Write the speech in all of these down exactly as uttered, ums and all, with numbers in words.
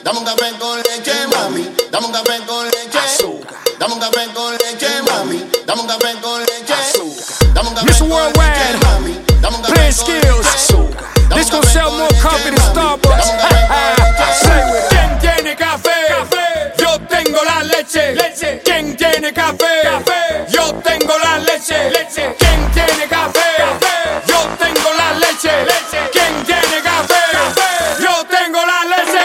dame un café con leche, mami, dame un café con leche, azúcar, dame un café con leche, mami, dame un café con leche, azúcar, dame un café Mister con Worldwide, leche, mami, dame un café playing con skills. leche, azúcar, dame This un gon' café sell con more leche, coffee than mami, Starbucks. dame un café con leche. Say with it. ¿Quién tiene café? Café. Yo tengo la leche. Leche. ¿Quién tiene café? Café. Yo tengo la leche. Leche. ¿Quién tiene café? Café. Yo tengo la leche. Leche. ¿Quién tiene café? Café. Yo tengo la leche.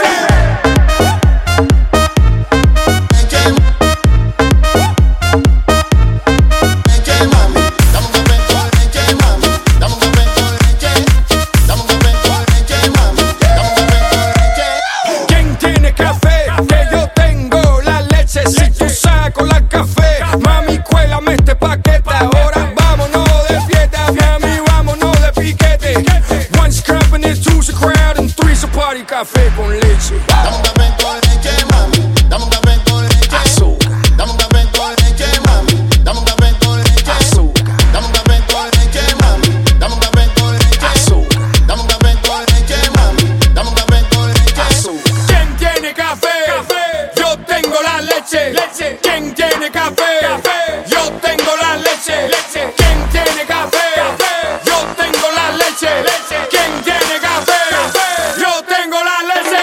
Si tú saco la café, mami, cuélame este paquete. Ahora vámonos de fiesta, mami, vámonos de piquete. One's company, two's a crowd, and three's a party. Café con leche. Dame un café con leche, mami, dame un café con leche, azúcar, dame un café con leche, mami, dame un café con leche, azúcar, dame un café con leche, mami, dame un café con leche, azúcar, dame un café con leche, mami, dame un café con leche, azúcar. ¿Quién tiene café? Café. Yo tengo la leche. Leche. ¿Quién tiene café? Café. Yo tengo la leche. Leche. ¿Quién tiene café? Café. Yo tengo la leche. Leche. ¿Quién tiene café? Café. Yo tengo la leche.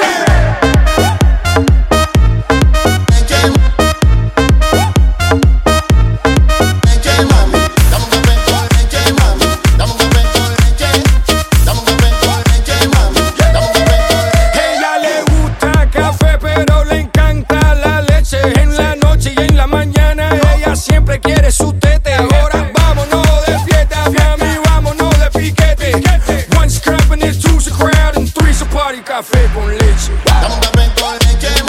Leche, mami, dame un café con leche, mami, dame un café con leche, dame un café con leche, mami, dame un café con leche. Ella le gusta café, pero le encanta la leche. En la noche y en la mañana ella siempre quiere su tete. Ahora vámonos de fiesta, mami, vámonos de piquete. One's company, two's a crowd, and three's a party. Café con leche. Dame un café con leche,